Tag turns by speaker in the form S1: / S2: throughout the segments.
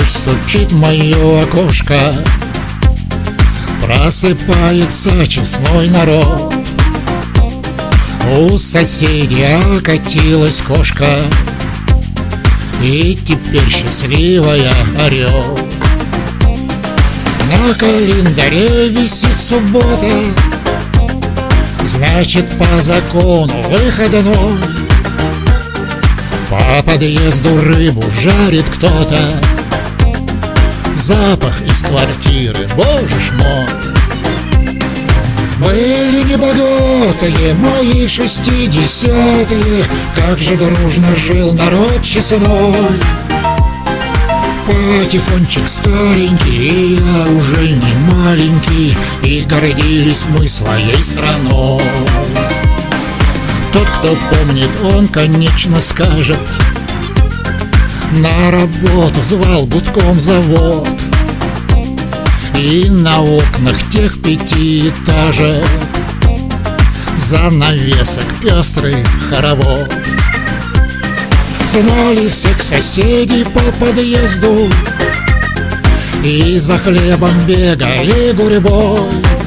S1: Дождь стучит в мое окошко, просыпается честной народ. У соседей окатилась кошка, и теперь счастливая орет. На календаре висит суббота, значит, по закону выходной. По подъезду рыбу жарит кто-то, запах из квартиры, боже ж мой. Были небогатые мои 60-е, как же дружно жил народ честной. Патефончик старенький, и я уже не маленький, и гордились мы своей страной. Тот, кто помнит, он, конечно, скажет: на работу звал гудком завод, и на окнах тех 5-этажек занавесок пестрый хоровод. Знали всех соседей по подъезду, и за хлебом бегали гурьбой.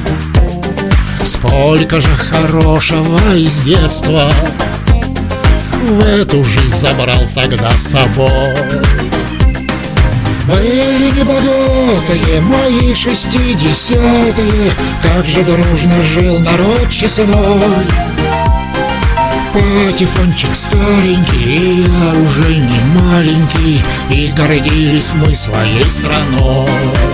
S1: Сколько же хорошего из детства в эту жизнь забрал тогда с собой. Были небогатые мои 60-е, как же дружно жил народ честной. Патефончик старенький, и я уже не маленький, и гордились мы своей страной.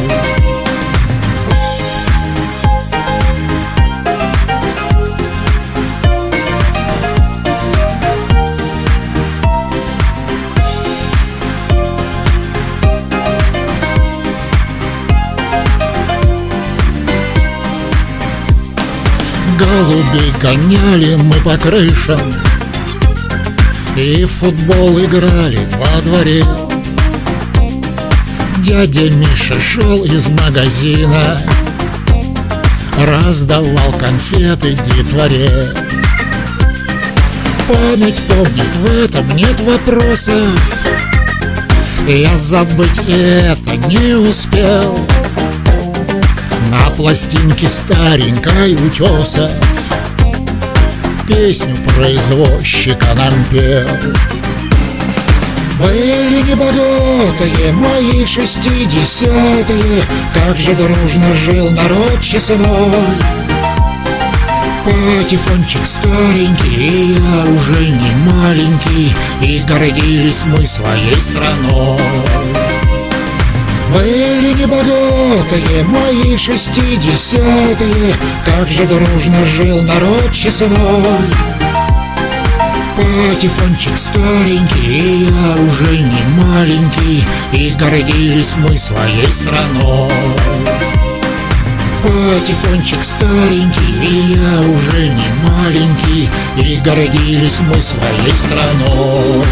S1: Голубей гоняли мы по крышам, и в футбол играли во дворе. Дядя Миша шел из магазина, раздавал конфеты детворе. Память помнит, в этом нет вопросов, я забыть это не успел. На пластинке старенькой Утесов песню про извозчика нам пел. Были небогатые мои 60-е, как же дружно жил народ честной. Патефончик старенький, и я уже не маленький, и гордились мы своей страной. Были небогатые мои 60-е, как же дружно жил народ честной. Патефончик старенький, и я уже не маленький, и гордились мы своей страной. Патефончик старенький, и я уже не маленький, и гордились мы своей страной.